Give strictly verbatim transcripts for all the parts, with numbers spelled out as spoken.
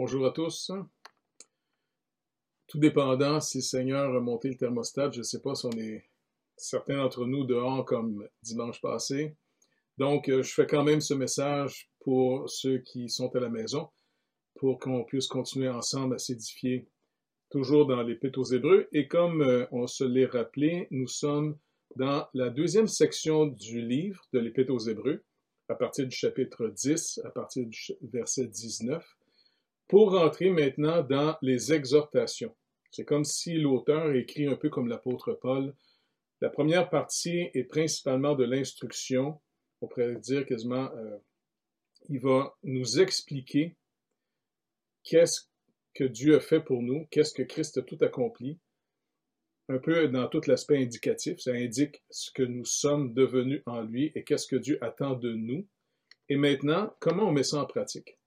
Bonjour à tous. Tout dépendant si le Seigneur a monté le thermostat, je ne sais pas si on est certains d'entre nous dehors comme dimanche passé. Donc, je fais quand même ce message pour ceux qui sont à la maison, pour qu'on puisse continuer ensemble à s'édifier, toujours dans l'Épître aux Hébreux. Et comme on se l'est rappelé, nous sommes dans la deuxième section du livre de l'Épître aux Hébreux, à partir du chapitre dix, à partir du verset dix-neuf. Pour rentrer maintenant dans les exhortations. C'est comme si l'auteur écrit un peu comme l'apôtre Paul. La première partie est principalement de l'instruction. On pourrait dire quasiment, euh, il va nous expliquer qu'est-ce que Dieu a fait pour nous, qu'est-ce que Christ a tout accompli, un peu dans tout l'aspect indicatif. Ça indique ce que nous sommes devenus en lui et qu'est-ce que Dieu attend de nous. Et maintenant, comment on met ça en pratique?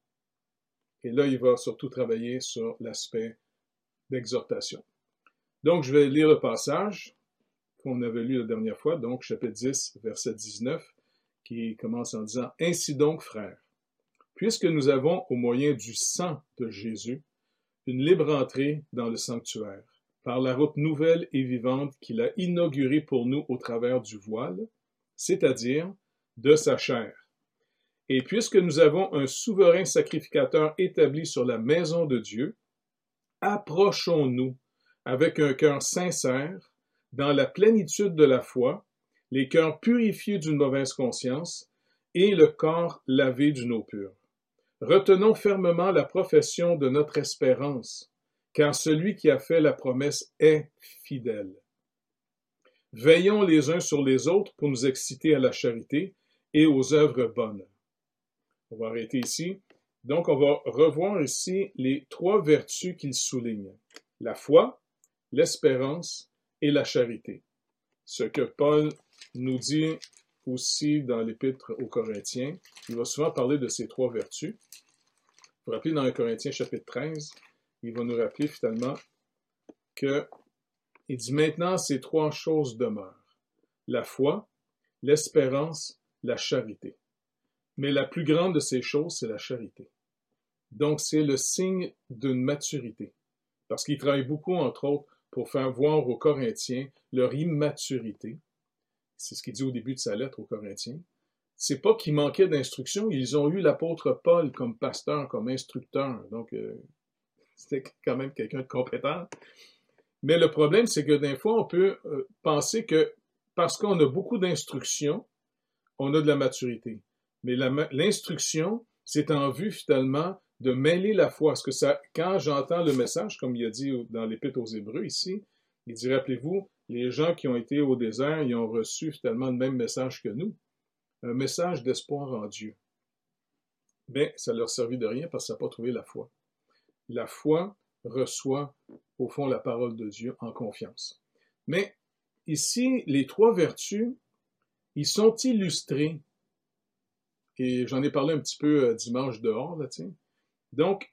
Et là, il va surtout travailler sur l'aspect d'exhortation. Donc, je vais lire le passage qu'on avait lu la dernière fois, donc chapitre dix, verset dix-neuf, qui commence en disant « Ainsi donc, frères, puisque nous avons, au moyen du sang de Jésus, une libre entrée dans le sanctuaire, par la route nouvelle et vivante qu'il a inaugurée pour nous au travers du voile, c'est-à-dire de sa chair. Et puisque nous avons un souverain sacrificateur établi sur la maison de Dieu, approchons-nous avec un cœur sincère, dans la plénitude de la foi, les cœurs purifiés d'une mauvaise conscience et le corps lavé d'une eau pure. Retenons fermement la profession de notre espérance, car celui qui a fait la promesse est fidèle. Veillons les uns sur les autres pour nous exciter à la charité et aux œuvres bonnes. On va arrêter ici. Donc, on va revoir ici les trois vertus qu'il souligne. La foi, l'espérance et la charité. Ce que Paul nous dit aussi dans l'Épître aux Corinthiens. Il va souvent parler de ces trois vertus. Vous vous rappelez dans un Corinthiens chapitre treize, il va nous rappeler finalement que il dit maintenant ces trois choses demeurent. La foi, l'espérance, la charité. Mais la plus grande de ces choses, c'est la charité. Donc, c'est le signe d'une maturité. Parce qu'il travaille beaucoup, entre autres, pour faire voir aux Corinthiens leur immaturité. C'est ce qu'il dit au début de sa lettre aux Corinthiens. C'est pas qu'ils manquaient d'instruction, ils ont eu l'apôtre Paul comme pasteur, comme instructeur. Donc, euh, c'était quand même quelqu'un de compétent. Mais le problème, c'est que des fois, on peut euh, penser que parce qu'on a beaucoup d'instruction, on a de la maturité. Mais l'instruction, c'est en vue finalement de mêler la foi. Parce que ça, quand j'entends le message, comme il a dit dans l'Épître aux Hébreux ici, il dit, rappelez-vous, les gens qui ont été au désert, ils ont reçu finalement le même message que nous, un message d'espoir en Dieu. Mais ça ne leur servit de rien parce que ça n'a pas trouvé la foi. La foi reçoit, au fond, la parole de Dieu en confiance. Mais ici, les trois vertus, ils sont illustrés. Et j'en ai parlé un petit peu dimanche dehors, là, tiens. Donc,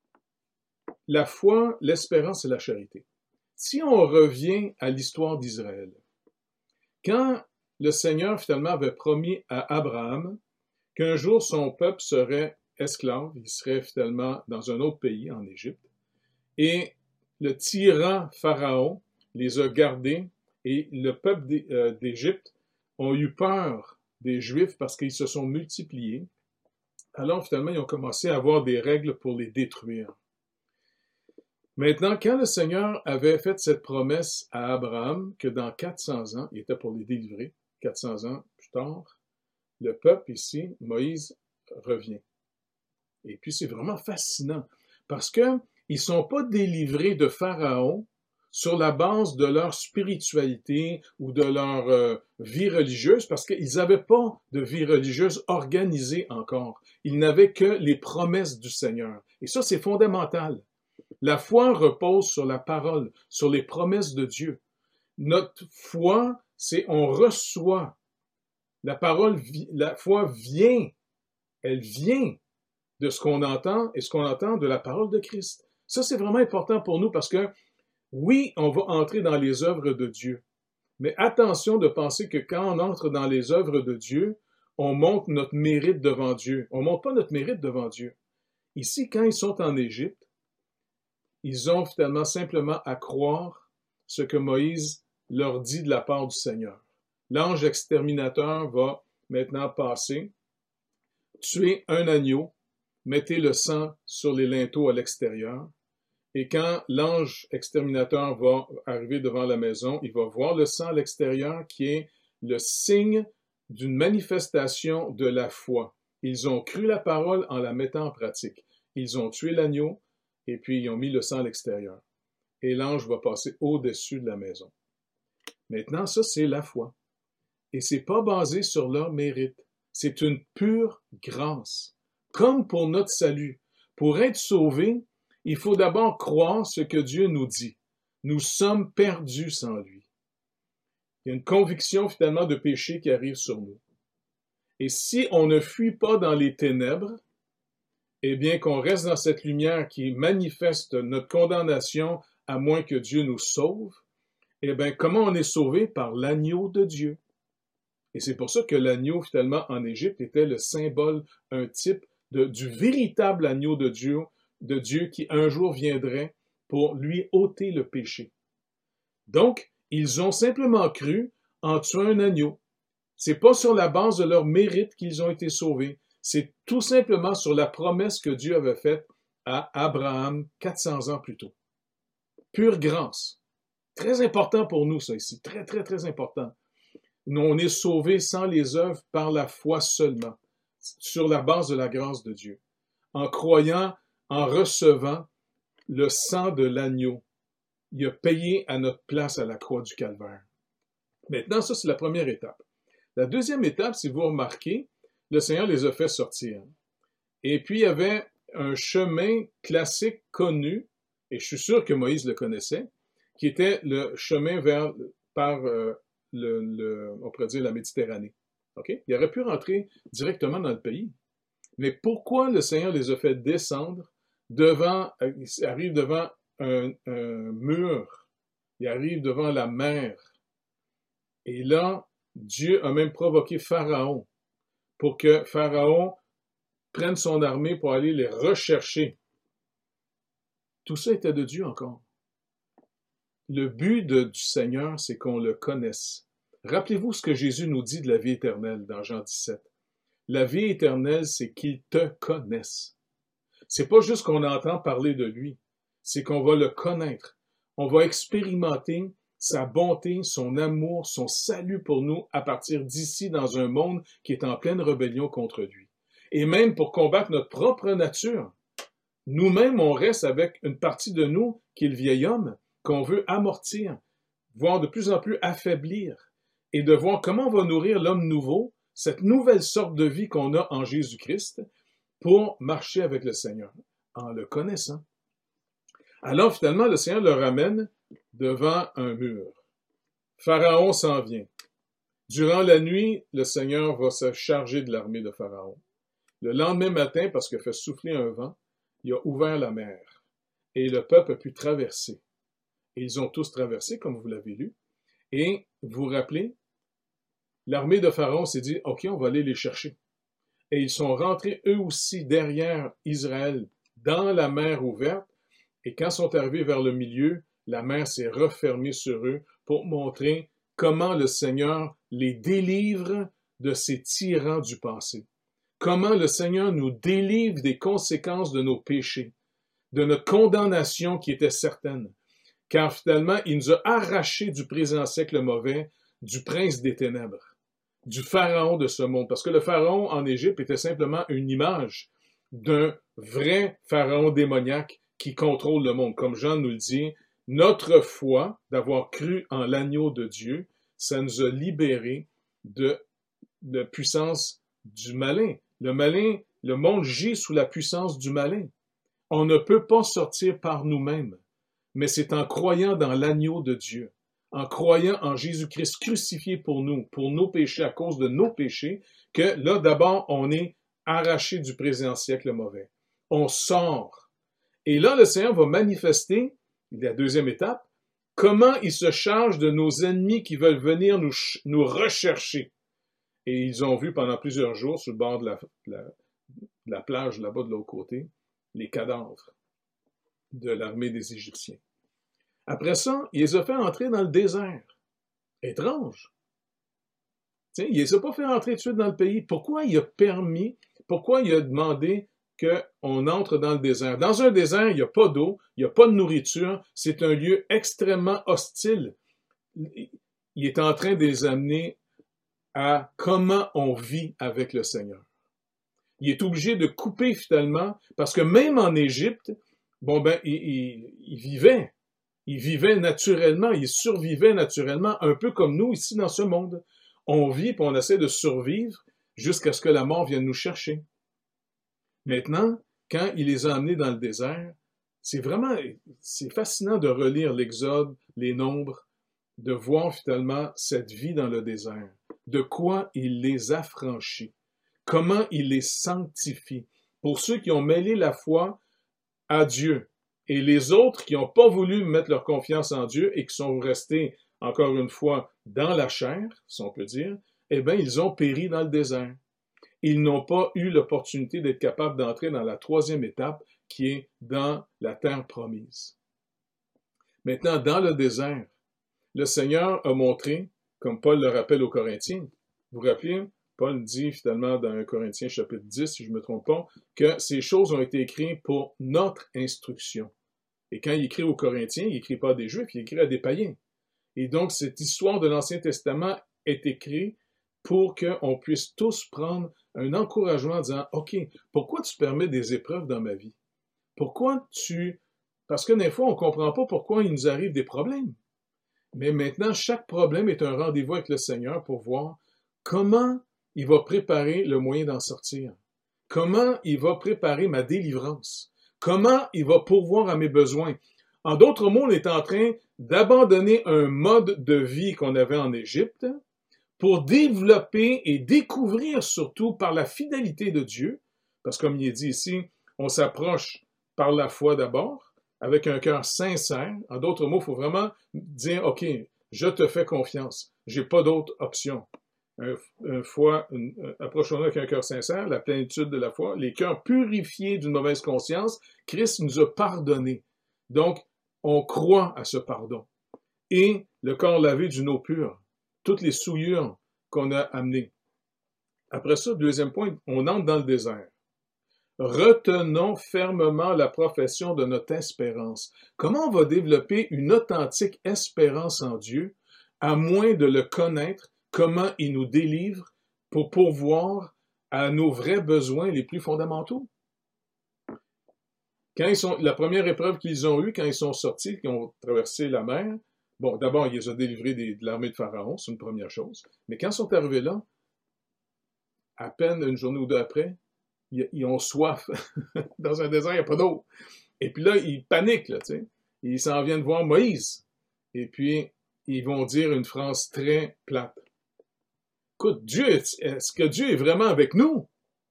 la foi, l'espérance et la charité. Si on revient à l'histoire d'Israël, quand le Seigneur finalement avait promis à Abraham qu'un jour son peuple serait esclave, il serait finalement dans un autre pays, en Égypte, et le tyran Pharaon les a gardés, et le peuple d'Égypte ont eu peur des Juifs parce qu'ils se sont multipliés. Alors, finalement, ils ont commencé à avoir des règles pour les détruire. Maintenant, quand le Seigneur avait fait cette promesse à Abraham, que dans quatre cents ans, il était pour les délivrer, quatre cents ans plus tard, le peuple ici, Moïse, revient. Et puis, c'est vraiment fascinant, parce qu'ils ne sont pas délivrés de Pharaon sur la base de leur spiritualité ou de leur euh, vie religieuse, parce qu'ils n'avaient pas de vie religieuse organisée encore. Ils n'avaient que les promesses du Seigneur. Et ça, c'est fondamental. La foi repose sur la parole, sur les promesses de Dieu. Notre foi, c'est on reçoit. La parole, la foi vient. Elle vient de ce qu'on entend et ce qu'on entend de la parole de Christ. Ça, c'est vraiment important pour nous parce que oui, on va entrer dans les œuvres de Dieu, mais attention de penser que quand on entre dans les œuvres de Dieu, on montre notre mérite devant Dieu. On ne montre pas notre mérite devant Dieu. Ici, quand ils sont en Égypte, ils ont finalement simplement à croire ce que Moïse leur dit de la part du Seigneur. L'ange exterminateur va maintenant passer, tuer un agneau, mettez le sang sur les linteaux à l'extérieur, et quand l'ange exterminateur va arriver devant la maison, il va voir le sang à l'extérieur qui est le signe d'une manifestation de la foi. Ils ont cru la parole en la mettant en pratique. Ils ont tué l'agneau et puis ils ont mis le sang à l'extérieur. Et l'ange va passer au-dessus de la maison. Maintenant, ça, c'est la foi. Et c'est pas basé sur leur mérite. C'est une pure grâce. Comme pour notre salut. Pour être sauvé, il faut d'abord croire ce que Dieu nous dit. Nous sommes perdus sans lui. Il y a une conviction finalement de péché qui arrive sur nous. Et si on ne fuit pas dans les ténèbres, eh bien qu'on reste dans cette lumière qui manifeste notre condamnation à moins que Dieu nous sauve, eh bien comment on est sauvé? Par l'agneau de Dieu. Et c'est pour ça que l'agneau finalement en Égypte était le symbole, un type de, du véritable agneau de Dieu, de Dieu qui un jour viendrait pour lui ôter le péché. Donc, ils ont simplement cru en tuant un agneau. C'est pas sur la base de leur mérite qu'ils ont été sauvés. C'est tout simplement sur la promesse que Dieu avait faite à Abraham quatre cents ans plus tôt. Pure grâce. Très important pour nous, ça ici. Très, très, très important. Nous, on est sauvés sans les œuvres par la foi seulement, sur la base de la grâce de Dieu. En croyant, en recevant le sang de l'agneau. Il a payé à notre place à la croix du Calvaire. Maintenant, ça, c'est la première étape. La deuxième étape, si vous remarquez, le Seigneur les a fait sortir. Et puis, il y avait un chemin classique connu, et je suis sûr que Moïse le connaissait, qui était le chemin vers, par, euh, le, le, on pourrait dire, la Méditerranée. Okay? Il aurait pu rentrer directement dans le pays. Mais pourquoi le Seigneur les a fait descendre devant, il arrive devant un, un mur, il arrive devant la mer. Et là, Dieu a même provoqué Pharaon pour que Pharaon prenne son armée pour aller les rechercher. Tout ça était de Dieu encore. Le but de, du Seigneur, c'est qu'on le connaisse. Rappelez-vous ce que Jésus nous dit de la vie éternelle dans Jean dix-sept. La vie éternelle, c'est qu'il te connaisse. C'est pas juste qu'on entend parler de lui, c'est qu'on va le connaître. On va expérimenter sa bonté, son amour, son salut pour nous à partir d'ici dans un monde qui est en pleine rébellion contre lui. Et même pour combattre notre propre nature, nous-mêmes, on reste avec une partie de nous qui est le vieil homme, qu'on veut amortir, voire de plus en plus affaiblir, et de voir comment on va nourrir l'homme nouveau, cette nouvelle sorte de vie qu'on a en Jésus-Christ, pour marcher avec le Seigneur, en le connaissant. Alors, finalement, le Seigneur le ramène devant un mur. Pharaon s'en vient. Durant la nuit, le Seigneur va se charger de l'armée de Pharaon. Le lendemain matin, parce qu'il a fait souffler un vent, il a ouvert la mer. Et le peuple a pu traverser. Et ils ont tous traversé, comme vous l'avez lu. Et vous vous rappelez, l'armée de Pharaon s'est dit, OK, on va aller les chercher. Et ils sont rentrés eux aussi derrière Israël, dans la mer ouverte. Et quand ils sont arrivés vers le milieu, la mer s'est refermée sur eux pour montrer comment le Seigneur les délivre de ces tyrans du passé. Comment le Seigneur nous délivre des conséquences de nos péchés, de notre condamnation qui était certaine. Car finalement, il nous a arrachés du présent siècle mauvais, du prince des ténèbres, du pharaon de ce monde. Parce que le pharaon en Égypte était simplement une image d'un vrai pharaon démoniaque qui contrôle le monde. Comme Jean nous le dit, notre foi d'avoir cru en l'agneau de Dieu, ça nous a libérés de la puissance du malin. Le malin, le monde gît sous la puissance du malin. On ne peut pas sortir par nous-mêmes, mais c'est en croyant dans l'agneau de Dieu, en croyant en Jésus-Christ crucifié pour nous, pour nos péchés, à cause de nos péchés, que là, d'abord, on est arraché du présent siècle mauvais. On sort. Et là, le Seigneur va manifester, la deuxième étape, comment il se charge de nos ennemis qui veulent venir nous, nous rechercher. Et ils ont vu pendant plusieurs jours, sur le bord de la, la, de la plage, là-bas de l'autre côté, les cadavres de l'armée des Égyptiens. Après ça, il les a fait entrer dans le désert. Étrange. T'sais, il ne les a pas fait entrer tout de suite dans le pays. Pourquoi il a permis, pourquoi il a demandé qu'on entre dans le désert? Dans un désert, il n'y a pas d'eau, il n'y a pas de nourriture, c'est un lieu extrêmement hostile. Il est en train de les amener à comment on vit avec le Seigneur. Il est obligé de couper finalement, parce que même en Égypte, bon ben, il, il, il vivait. Il vivait naturellement, il survivait naturellement, un peu comme nous ici dans ce monde. On vit et on essaie de survivre jusqu'à ce que la mort vienne nous chercher. Maintenant, quand il les a amenés dans le désert, c'est vraiment, c'est fascinant de relire l'Exode, les Nombres, de voir finalement cette vie dans le désert, de quoi il les a franchis, comment il les sanctifie. Pour ceux qui ont mêlé la foi à Dieu, et les autres qui n'ont pas voulu mettre leur confiance en Dieu et qui sont restés, encore une fois, dans la chair, si on peut dire, eh bien, ils ont péri dans le désert. Ils n'ont pas eu l'opportunité d'être capables d'entrer dans la troisième étape, qui est dans la terre promise. Maintenant, dans le désert, le Seigneur a montré, comme Paul le rappelle aux Corinthiens, vous vous rappelez, Paul dit finalement dans un Corinthiens chapitre dix, si je ne me trompe pas, que ces choses ont été écrites pour notre instruction. Et quand il écrit aux Corinthiens, il n'écrit pas à des Juifs, il écrit à des païens. Et donc, cette histoire de l'Ancien Testament est écrite pour qu'on puisse tous prendre un encouragement en disant « OK, pourquoi tu permets des épreuves dans ma vie? Pourquoi tu... » Parce que des fois, on ne comprend pas pourquoi il nous arrive des problèmes. Mais maintenant, chaque problème est un rendez-vous avec le Seigneur pour voir comment il va préparer le moyen d'en sortir. Comment il va préparer ma délivrance. Comment il va pourvoir à mes besoins. En d'autres mots, on est en train d'abandonner un mode de vie qu'on avait en Égypte pour développer et découvrir surtout par la fidélité de Dieu, parce que comme il est dit ici, on s'approche par la foi d'abord, avec un cœur sincère. En d'autres mots, il faut vraiment dire, OK, je te fais confiance, j'ai pas d'autre option. Un, un foi, approchons-nous avec un cœur sincère, la plénitude de la foi, les cœurs purifiés d'une mauvaise conscience, Christ nous a pardonné. Donc, on croit à ce pardon. Et le corps lavé d'une eau pure, toutes les souillures qu'on a amenées. Après ça, deuxième point, on entre dans le désert. Retenons fermement la profession de notre espérance. Comment on va développer une authentique espérance en Dieu, à moins de le connaître, comment il nous délivre pour pourvoir à nos vrais besoins les plus fondamentaux? Quand ils sont, la première épreuve qu'ils ont eue, quand ils sont sortis, qu'ils ont traversé la mer, bon, d'abord, il les a délivrés des, de l'armée de Pharaon, c'est une première chose. Mais quand ils sont arrivés là, à peine une journée ou deux après, ils, ils ont soif. Dans un désert, il n'y a pas d'eau. Et puis là, ils paniquent, là, tu sais. Ils s'en viennent voir Moïse. Et puis, ils vont dire une phrase très plate. Écoute, Dieu, est-ce que Dieu est vraiment avec nous?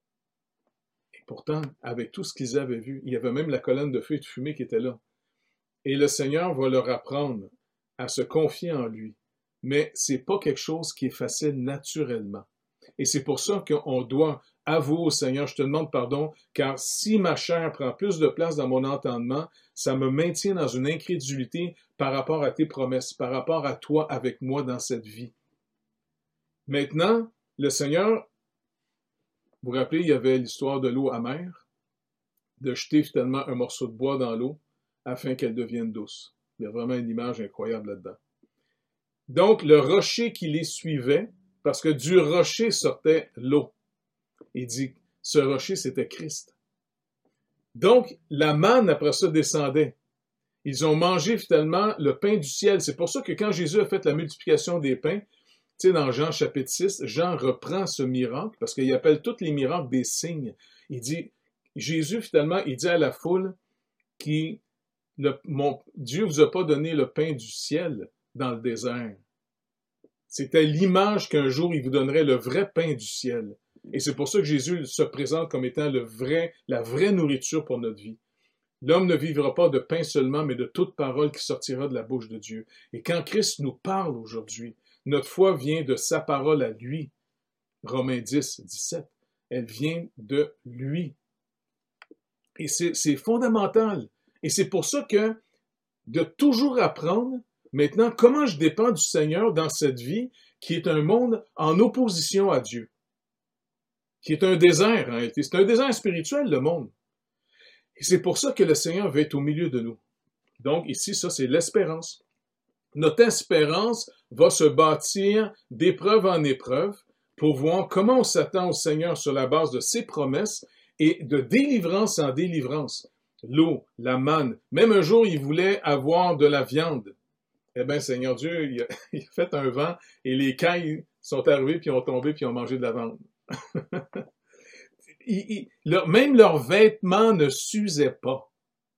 Et pourtant, avec tout ce qu'ils avaient vu, il y avait même la colonne de feu et de fumée qui était là. Et le Seigneur va leur apprendre à se confier en lui. Mais c'est pas quelque chose qui est facile naturellement. Et c'est pour ça qu'on doit avouer au Seigneur, je te demande pardon, car si ma chair prend plus de place dans mon entendement, ça me maintient dans une incrédulité par rapport à tes promesses, par rapport à toi avec moi dans cette vie. Maintenant, le Seigneur, vous vous rappelez, il y avait l'histoire de l'eau amère, de jeter finalement un morceau de bois dans l'eau afin qu'elle devienne douce. Il y a vraiment une image incroyable là-dedans. Donc, le rocher qui les suivait, parce que du rocher sortait l'eau. Il dit, ce rocher, c'était Christ. Donc, la manne, après ça, descendait. Ils ont mangé finalement le pain du ciel. C'est pour ça que quand Jésus a fait la multiplication des pains, tu sais, dans Jean chapitre six, Jean reprend ce miracle, parce qu'il appelle tous les miracles des signes. Il dit, Jésus, finalement, il dit à la foule qui, le, mon, Dieu ne vous a pas donné le pain du ciel dans le désert. C'était l'image qu'un jour il vous donnerait le vrai pain du ciel. Et c'est pour ça que Jésus se présente comme étant le vrai, la vraie nourriture pour notre vie. L'homme ne vivra pas de pain seulement, mais de toute parole qui sortira de la bouche de Dieu. Et quand Christ nous parle aujourd'hui, notre foi vient de sa parole à lui. Romains dix, dix-sept. Elle vient de lui. Et c'est fondamental. Et c'est pour ça que de toujours apprendre, maintenant, comment je dépends du Seigneur dans cette vie qui est un monde en opposition à Dieu, qui est un désert en réalité. C'est un désert spirituel, le monde. Et c'est pour ça que le Seigneur veut être au milieu de nous. Donc ici, ça, c'est l'espérance. Notre espérance va se bâtir d'épreuve en épreuve pour voir comment on s'attend au Seigneur sur la base de ses promesses et de délivrance en délivrance. L'eau, la manne, même un jour, il voulait avoir de la viande. Eh bien, Seigneur Dieu, il a, il a fait un vent et les cailles sont arrivées, puis ont tombé, puis ont mangé de la viande. ils, ils, leur, même leurs vêtements ne s'usaient pas.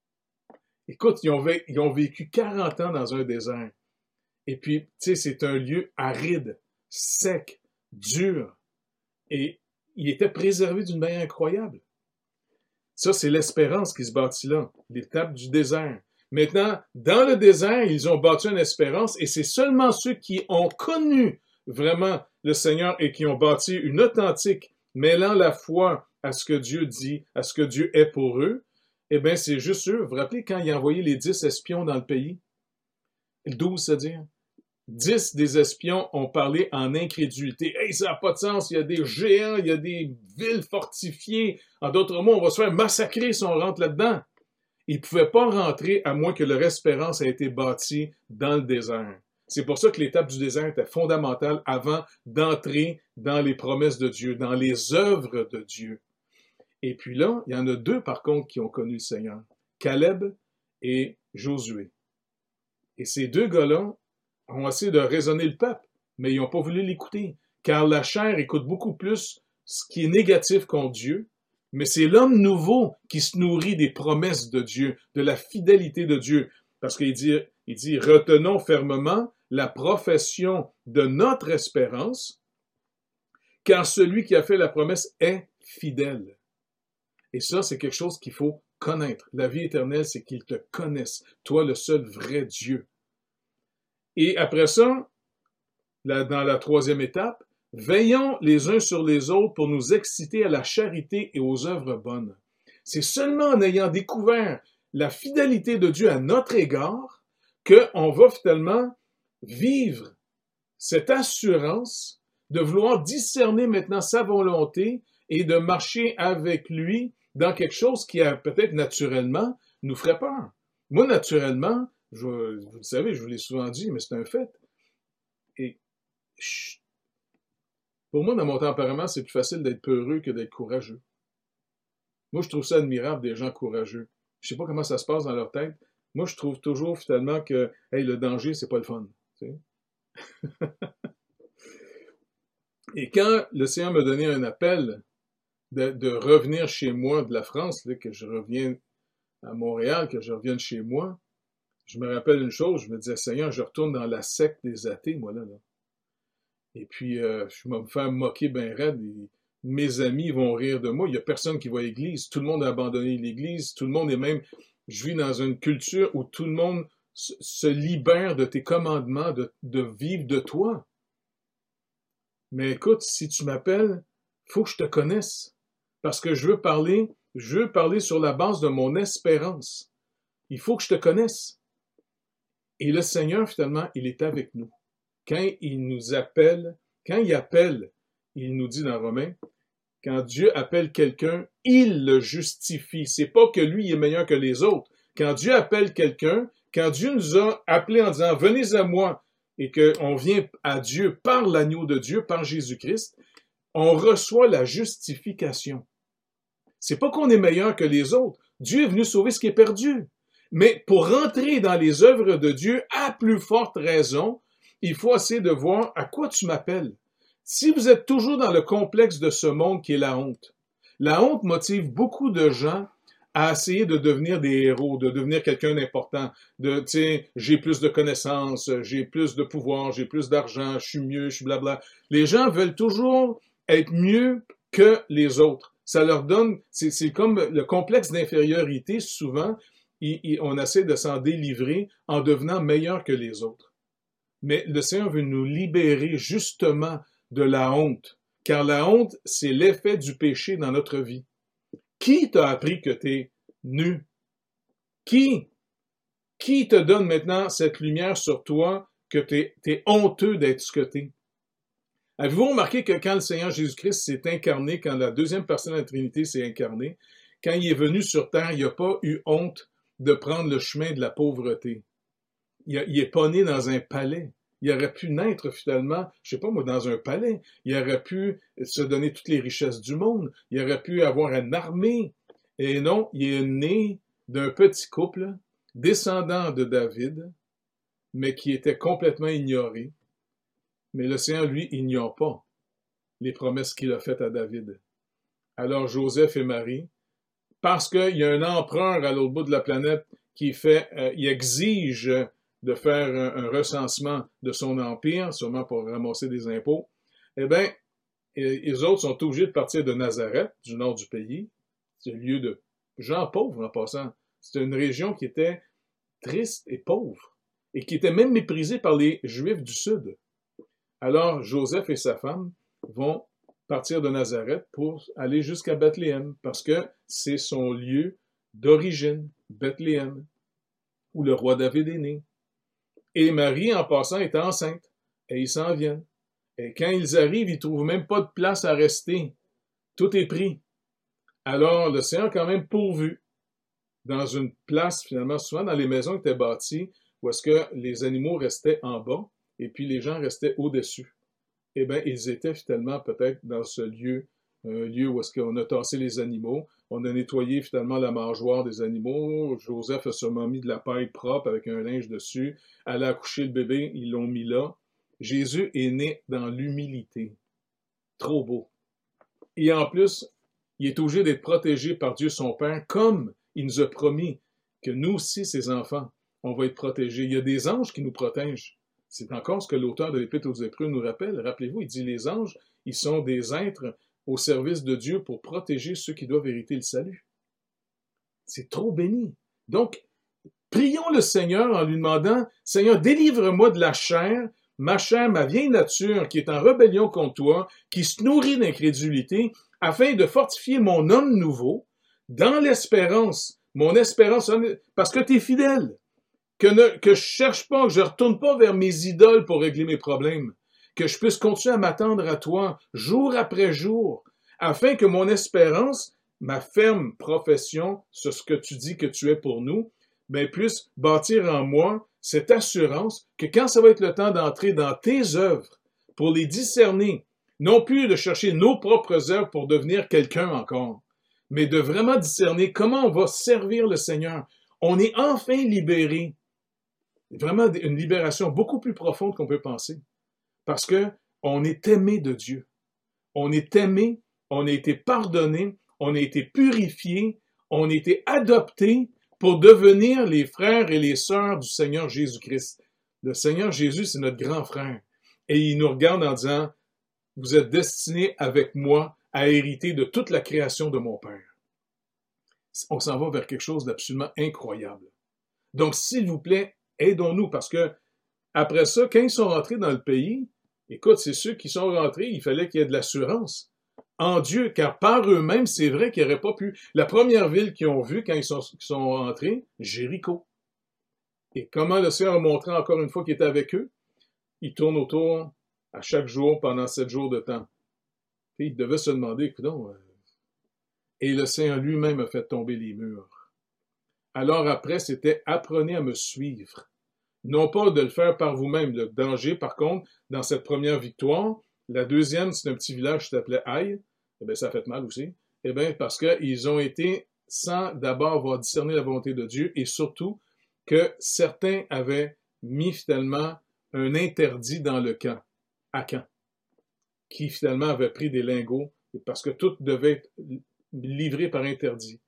Écoute, ils ont, ils ont vécu quarante ans dans un désert. Et puis, tu sais, c'est un lieu aride, sec, dur. Et il était préservé d'une manière incroyable. Ça, c'est l'espérance qui se bâtit là, l'étape du désert. Maintenant, dans le désert, ils ont bâti une espérance et c'est seulement ceux qui ont connu vraiment le Seigneur et qui ont bâti une authentique, mêlant la foi à ce que Dieu dit, à ce que Dieu est pour eux, eh bien, c'est juste eux. Vous vous rappelez quand il a envoyé les dix espions dans le pays? douze, c'est-à-dire? Dix des espions ont parlé en incrédulité. « Hey, ça n'a pas de sens, il y a des géants, il y a des villes fortifiées. En d'autres mots, on va se faire massacrer si on rentre là-dedans. » Ils ne pouvaient pas rentrer à moins que leur espérance ait été bâtie dans le désert. C'est pour ça que l'étape du désert était fondamentale avant d'entrer dans les promesses de Dieu, dans les œuvres de Dieu. Et puis là, il y en a deux, par contre, qui ont connu le Seigneur. Caleb et Josué. Et ces deux gars-là ont essayé de raisonner le peuple, mais ils n'ont pas voulu l'écouter, car la chair écoute beaucoup plus ce qui est négatif contre Dieu, mais c'est l'homme nouveau qui se nourrit des promesses de Dieu, de la fidélité de Dieu, parce qu'il dit, il dit « Retenons fermement la profession de notre espérance, car celui qui a fait la promesse est fidèle. » Et ça, c'est quelque chose qu'il faut connaître. La vie éternelle, c'est qu'il te connaisse, toi le seul vrai Dieu. Et après ça, là, dans la troisième étape, veillons les uns sur les autres pour nous exciter à la charité et aux œuvres bonnes. C'est seulement en ayant découvert la fidélité de Dieu à notre égard qu'on va finalement vivre cette assurance de vouloir discerner maintenant sa volonté et de marcher avec lui dans quelque chose qui, peut-être naturellement, nous ferait peur. Moi, naturellement, je, vous le savez, je vous l'ai souvent dit, mais c'est un fait. Et chut, pour moi, dans mon tempérament, c'est plus facile d'être peureux que d'être courageux. Moi, je trouve ça admirable des gens courageux. Je sais pas comment ça se passe dans leur tête. Moi, je trouve toujours finalement que hey, le danger, c'est pas le fun. Tu sais? Et quand le Seigneur m'a donné un appel de, de revenir chez moi de la France, là, que je revienne à Montréal, que je revienne chez moi, je me rappelle une chose, je me disais, Seigneur, je retourne dans la secte des athées, moi, là. là. Et puis, euh, je vais me faire moquer ben raide. Et mes amis vont rire de moi. Il n'y a personne qui va à l'église. Tout le monde a abandonné l'église. Tout le monde est même... Je vis dans une culture où tout le monde se, se libère de tes commandements, de, de vivre de toi. Mais écoute, si tu m'appelles, il faut que je te connaisse. Parce que je veux parler, je veux parler sur la base de mon espérance. Il faut que je te connaisse. Et le Seigneur, finalement, il est avec nous. Quand il nous appelle, quand il appelle, il nous dit dans Romains, quand Dieu appelle quelqu'un, il le justifie. C'est pas que lui est meilleur que les autres. Quand Dieu appelle quelqu'un, quand Dieu nous a appelés en disant « Venez à moi » et qu'on vient à Dieu par l'agneau de Dieu, par Jésus-Christ, on reçoit la justification. C'est pas qu'on est meilleur que les autres. Dieu est venu sauver ce qui est perdu. Mais pour rentrer dans les œuvres de Dieu, à plus forte raison, il faut essayer de voir à quoi tu m'appelles. Si vous êtes toujours dans le complexe de ce monde qui est la honte, la honte motive beaucoup de gens à essayer de devenir des héros, de devenir quelqu'un d'important, de, tu sais, j'ai plus de connaissances, j'ai plus de pouvoir, j'ai plus d'argent, je suis mieux, je suis blabla. Les gens veulent toujours être mieux que les autres. Ça leur donne, c'est, c'est comme le complexe d'infériorité, souvent, il, il, on essaie de s'en délivrer en devenant meilleur que les autres. Mais le Seigneur veut nous libérer justement de la honte, car la honte, c'est l'effet du péché dans notre vie. Qui t'a appris que t'es, nu. Qui? Qui te donne maintenant cette lumière sur toi que tu es honteux d'être ce que tu es? Avez-vous remarqué que quand le Seigneur Jésus-Christ s'est incarné, quand la deuxième personne de la Trinité s'est incarnée, quand il est venu sur terre, il n'a pas eu honte de prendre le chemin de la pauvreté. Il n'est pas né dans un palais. Il aurait pu naître finalement, je ne sais pas moi, dans un palais. Il aurait pu se donner toutes les richesses du monde. Il aurait pu avoir une armée. Et non, il est né d'un petit couple, descendant de David, mais qui était complètement ignoré. Mais le Seigneur, lui, ignore pas les promesses qu'il a faites à David. Alors Joseph et Marie, parce qu'il y a un empereur à l'autre bout de la planète qui fait, euh, il exige de faire un, un recensement de son empire, sûrement pour ramasser des impôts, eh bien, les autres sont obligés de partir de Nazareth, du nord du pays. C'est un lieu de gens pauvres en passant. C'était une région qui était triste et pauvre, et qui était même méprisée par les Juifs du Sud. Alors, Joseph et sa femme vont partir de Nazareth pour aller jusqu'à Bethléem, parce que c'est son lieu d'origine, Bethléem, où le roi David est né. Et Marie, en passant, est enceinte, et ils s'en viennent. Et quand ils arrivent, ils ne trouvent même pas de place à rester. Tout est pris. Alors, le Seigneur a quand même pourvu dans une place, finalement, souvent dans les maisons qui étaient bâties, où est-ce que les animaux restaient en bas, et puis les gens restaient au-dessus. Eh bien, ils étaient finalement peut-être dans ce lieu, un lieu où est-ce qu'on a tassé les animaux, on a nettoyé finalement la mangeoire des animaux, Joseph a sûrement mis de la paille propre avec un linge dessus, elle a accouché le bébé, ils l'ont mis là. Jésus est né dans l'humilité. Trop beau. Et en plus, il est obligé d'être protégé par Dieu son Père, comme il nous a promis que nous aussi, ses enfants, on va être protégés. Il y a des anges qui nous protègent. C'est encore ce que l'auteur de l'Épître aux Hébreux nous rappelle. Rappelez-vous, il dit les anges, ils sont des êtres au service de Dieu pour protéger ceux qui doivent hériter le salut. C'est trop béni. Donc, prions le Seigneur en lui demandant, Seigneur, délivre-moi de la chair, ma chair, ma vieille nature qui est en rébellion contre toi, qui se nourrit d'incrédulité, afin de fortifier mon homme nouveau dans l'espérance, mon espérance, parce que tu es fidèle. Que, ne, que je cherche pas, que je retourne pas vers mes idoles pour régler mes problèmes, que je puisse continuer à m'attendre à toi, jour après jour, afin que mon espérance, ma ferme profession sur ce que tu dis que tu es pour nous, ben, puisse bâtir en moi cette assurance que quand ça va être le temps d'entrer dans tes œuvres, pour les discerner, non plus de chercher nos propres œuvres pour devenir quelqu'un encore, mais de vraiment discerner comment on va servir le Seigneur. On est enfin libéré. Vraiment une libération beaucoup plus profonde qu'on peut penser. Parce que on est aimé de Dieu. On est aimé, on a été pardonné, on a été purifié, on a été adopté pour devenir les frères et les sœurs du Seigneur Jésus-Christ. Le Seigneur Jésus, c'est notre grand frère. Et il nous regarde en disant, vous êtes destinés avec moi à hériter de toute la création de mon Père. On s'en va vers quelque chose d'absolument incroyable. Donc, s'il vous plaît, aidons-nous, parce que après ça, quand ils sont rentrés dans le pays, écoute, c'est ceux qui sont rentrés, il fallait qu'il y ait de l'assurance en Dieu, car par eux-mêmes, c'est vrai qu'ils n'auraient pas pu. La première ville qu'ils ont vue quand ils sont, ils sont rentrés, Jéricho. Et comment le Seigneur a montré encore une fois qu'il était avec eux? Il tourne autour à chaque jour pendant sept jours de temps. Et il devait se demander, écoutons, euh... et le Seigneur lui-même a fait tomber les murs. Alors après, c'était « apprenez à me suivre ». Non pas de le faire par vous-même. Le danger, par contre, dans cette première victoire, la deuxième, c'est un petit village qui s'appelait Aïe. Eh bien, ça a fait mal aussi. Eh bien, parce qu'ils ont été sans d'abord avoir discerné la volonté de Dieu et surtout que certains avaient mis finalement un interdit dans le camp, à Caen, qui finalement avait pris des lingots parce que tout devait être livré par interdit.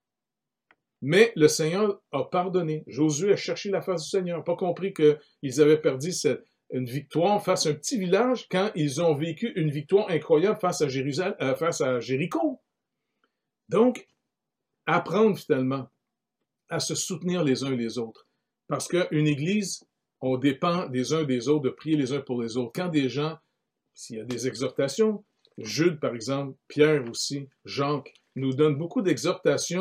Mais le Seigneur a pardonné. Josué a cherché la face du Seigneur, n'a pas compris qu'ils avaient perdu cette, une victoire face à un petit village quand ils ont vécu une victoire incroyable face à, Jérusalem, euh, face à Jéricho. Donc, apprendre finalement à se soutenir les uns les autres. Parce qu'une église, on dépend des uns des autres, de prier les uns pour les autres. Quand des gens, s'il y a des exhortations, Jude par exemple, Pierre aussi, Jacques, nous donnent beaucoup d'exhortations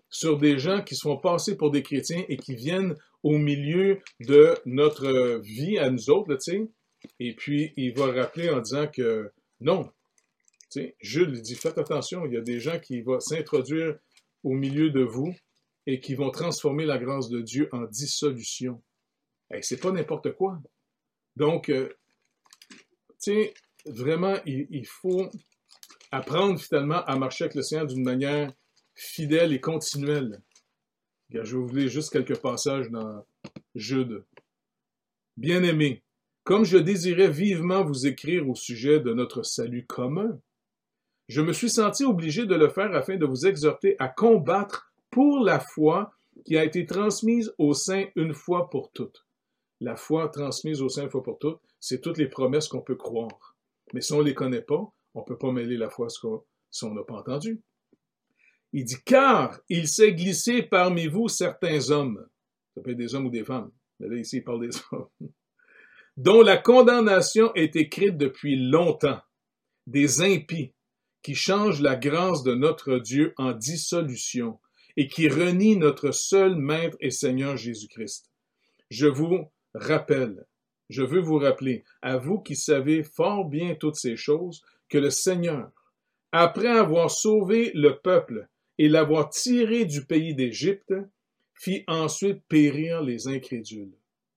sur des gens qui se font passer pour des chrétiens et qui viennent au milieu de notre vie à nous autres, là, tu sais. Et puis, il va rappeler en disant que non. Tu sais, Jules dit, faites attention, il y a des gens qui vont s'introduire au milieu de vous et qui vont transformer la grâce de Dieu en dissolution. Hey, c'est pas n'importe quoi. Donc, euh, tu sais, vraiment, il, il faut apprendre finalement à marcher avec le Seigneur d'une manière fidèle et continuelle. Je vais vous lire juste quelques passages dans Jude. Bien-aimés, comme je désirais vivement vous écrire au sujet de notre salut commun, je me suis senti obligé de le faire afin de vous exhorter à combattre pour la foi qui a été transmise aux saints une fois pour toutes. La foi transmise aux saints une fois pour toutes, c'est toutes les promesses qu'on peut croire. Mais si on ne les connaît pas, on ne peut pas mêler la foi à ce qu'on si on n'a pas entendu. Il dit, car il s'est glissé parmi vous certains hommes, ça peut être des hommes ou des femmes, mais là ici il parle des hommes, dont la condamnation est écrite depuis longtemps, des impies, qui changent la grâce de notre Dieu en dissolution et qui renient notre seul Maître et Seigneur Jésus-Christ. Je vous rappelle, je veux vous rappeler, à vous qui savez fort bien toutes ces choses, que le Seigneur, après avoir sauvé le peuple et l'avoir tiré du pays d'Égypte, fit ensuite périr les incrédules,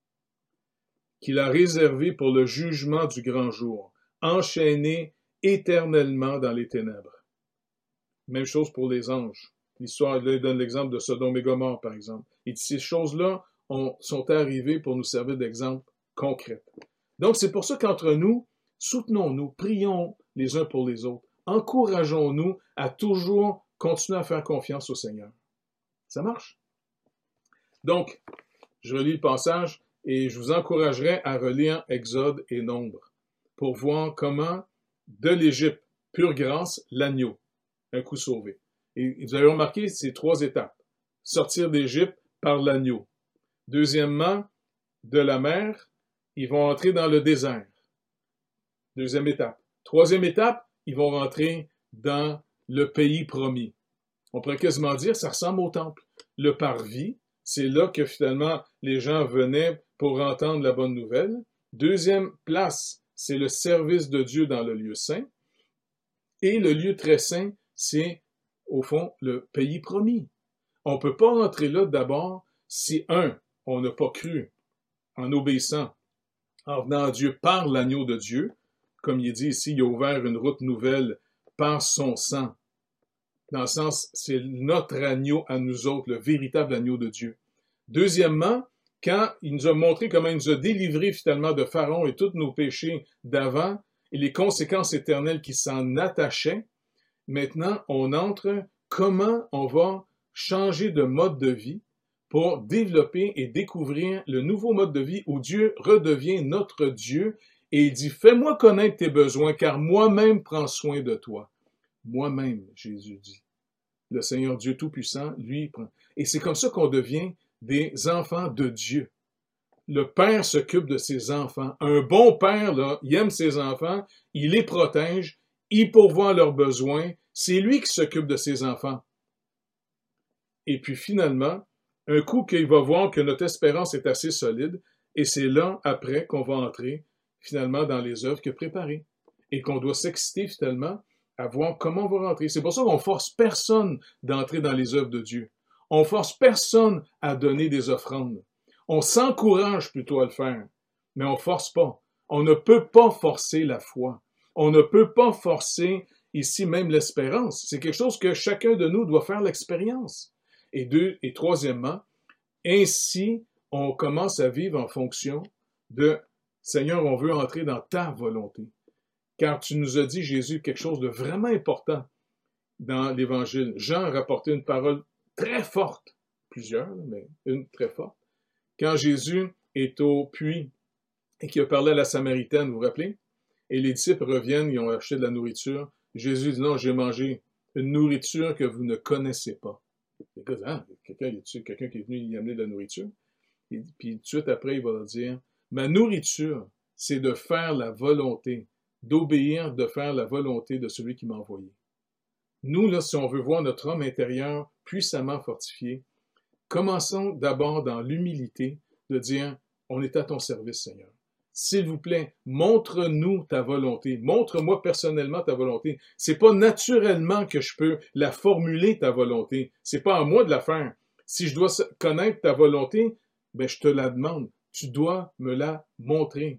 qu'il a réservés pour le jugement du grand jour, enchaînés éternellement dans les ténèbres. Même chose pour les anges. L'histoire, là, il donne l'exemple de Sodome et Gomorrhe, par exemple. Et ces choses-là ont, sont arrivées pour nous servir d'exemple concret. Donc, c'est pour ça qu'entre nous, soutenons-nous, prions les uns pour les autres, encourageons-nous à toujours continuer à faire confiance au Seigneur. Ça marche? Donc, je relis le passage et je vous encouragerai à relire Exode et Nombre pour voir comment de l'Égypte, pure grâce, l'agneau, un coup sauvé. Et vous avez remarqué ces trois étapes. Sortir d'Égypte par l'agneau. Deuxièmement, de la mer, ils vont entrer dans le désert. Deuxième étape. Troisième étape, ils vont rentrer dans le pays promis. On pourrait quasiment dire, ça ressemble au temple. Le parvis, c'est là que finalement les gens venaient pour entendre la bonne nouvelle. Deuxième place, c'est le service de Dieu dans le lieu saint. Et le lieu très saint, c'est au fond le pays promis. On ne peut pas rentrer là d'abord si, un, on n'a pas cru en obéissant, en venant à Dieu par l'agneau de Dieu. Comme il est dit ici, il a ouvert une route nouvelle par son sang. Dans le sens, c'est notre agneau à nous autres, le véritable agneau de Dieu. Deuxièmement, quand il nous a montré comment il nous a délivrés finalement de Pharaon et tous nos péchés d'avant et les conséquences éternelles qui s'en attachaient, maintenant on entre comment on va changer de mode de vie pour développer et découvrir le nouveau mode de vie où Dieu redevient notre Dieu et il dit « Fais-moi connaître tes besoins car moi-même prends soin de toi. » Moi-même, Jésus dit. Le Seigneur Dieu Tout-Puissant, lui, prend. Et c'est comme ça qu'on devient des enfants de Dieu. Le Père s'occupe de ses enfants. Un bon Père, là, il aime ses enfants, il les protège, il pourvoit à leurs besoins, c'est lui qui s'occupe de ses enfants. Et puis finalement, un coup qu'il va voir que notre espérance est assez solide, et c'est là, après, qu'on va entrer finalement dans les œuvres qu'il a préparées. Et qu'on doit s'exciter finalement à voir comment on va rentrer. C'est pour ça qu'on force personne d'entrer dans les œuvres de Dieu. On force personne à donner des offrandes. On s'encourage plutôt à le faire, mais on force pas. On ne peut pas forcer la foi. On ne peut pas forcer ici même l'espérance. C'est quelque chose que chacun de nous doit faire l'expérience. Et deux, et troisièmement, ainsi on commence à vivre en fonction de Seigneur, on veut entrer dans ta volonté. Car tu nous as dit, Jésus, quelque chose de vraiment important dans l'Évangile. Jean a rapporté une parole très forte, plusieurs, mais une très forte. Quand Jésus est au puits et qu'il a parlé à la Samaritaine, vous vous rappelez? Et les disciples reviennent, ils ont acheté de la nourriture. Jésus dit, non, j'ai mangé une nourriture que vous ne connaissez pas. Les gars disent, ah, quelqu'un, quelqu'un qui est venu y amener de la nourriture. Et puis tout de suite après, il va leur dire, ma nourriture, c'est de faire la volonté, d'obéir, de faire la volonté de celui qui m'a envoyé. Nous, là, si on veut voir notre homme intérieur puissamment fortifié, commençons d'abord dans l'humilité de dire, on est à ton service, Seigneur. S'il vous plaît, montre-nous ta volonté. Montre-moi personnellement ta volonté. C'est pas naturellement que je peux la formuler, ta volonté. C'est pas à moi de la faire. Si je dois connaître ta volonté, ben, je te la demande. Tu dois me la montrer.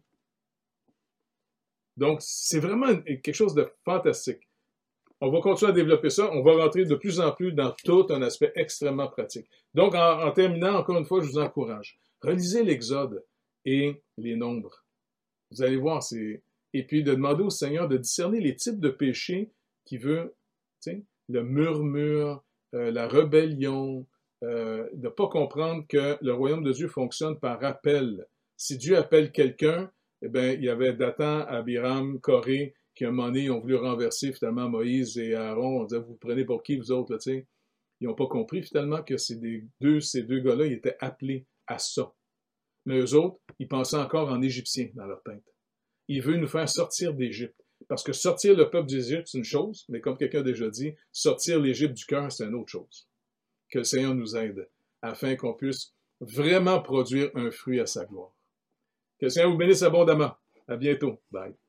Donc, c'est vraiment quelque chose de fantastique. On va continuer à développer ça. On va rentrer de plus en plus dans tout un aspect extrêmement pratique. Donc, en, en terminant, encore une fois, je vous encourage. Relisez l'Exode et les Nombres. Vous allez voir, c'est... Et puis de demander au Seigneur de discerner les types de péchés qu'il veut, tu sais, le murmure, euh, la rébellion, euh, de ne pas comprendre que le royaume de Dieu fonctionne par appel. Si Dieu appelle quelqu'un, eh bien, il y avait Dathan, Abiram, Corée, qui à un moment donné ont voulu renverser finalement Moïse et Aaron. On disait, vous prenez pour qui, vous autres, là, tu sais? Ils n'ont pas compris finalement que ces deux, ces deux gars-là, ils étaient appelés à ça. Mais eux autres, ils pensaient encore en égyptien dans leur tête. Il veut nous faire sortir d'Égypte. Parce que sortir le peuple d'Égypte, c'est une chose, mais comme quelqu'un a déjà dit, sortir l'Égypte du cœur, c'est une autre chose. Que le Seigneur nous aide, afin qu'on puisse vraiment produire un fruit à sa gloire. Que le Seigneur vous bénisse abondamment. À bientôt. Bye.